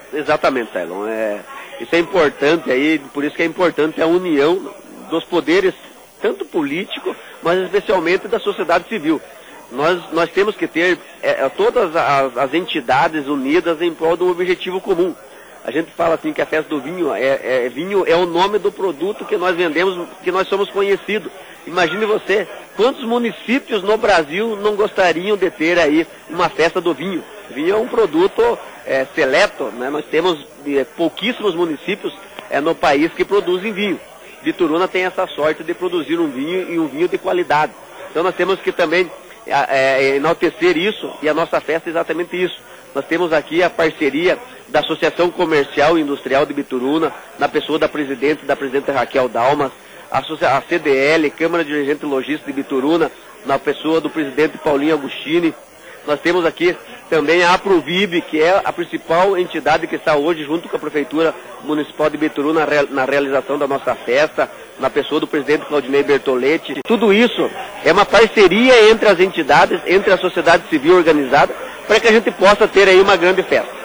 Exatamente, Tailon. Isso é importante aí, por isso que é importante a união dos poderes, tanto político, mas especialmente da sociedade civil. Nós temos que ter todas as entidades unidas em prol de um objetivo comum. A gente fala assim que a festa do vinho, vinho é o nome do produto que nós vendemos, que nós somos conhecidos. Imagine você, quantos municípios no Brasil não gostariam de ter aí uma festa do vinho? Vinho é um produto seleto, né? Nós temos pouquíssimos municípios no país que produzem vinho. Bituruna tem essa sorte de produzir um vinho e um vinho de qualidade. Então nós temos que também enaltecer isso, e a nossa festa é exatamente isso. Nós temos aqui a parceria da Associação Comercial e Industrial de Bituruna, na pessoa da presidente Raquel Dalmas, a CDL, Câmara de Dirigente Logística de Bituruna, na pessoa do presidente Paulinho Agostini. Nós temos aqui também a Apruvib, que é a principal entidade que está hoje junto com a Prefeitura Municipal de Bituruna na realização da nossa festa, na pessoa do presidente Claudinei Bertoletti. Tudo isso é uma parceria entre as entidades, entre a sociedade civil organizada, para que a gente possa ter aí uma grande festa.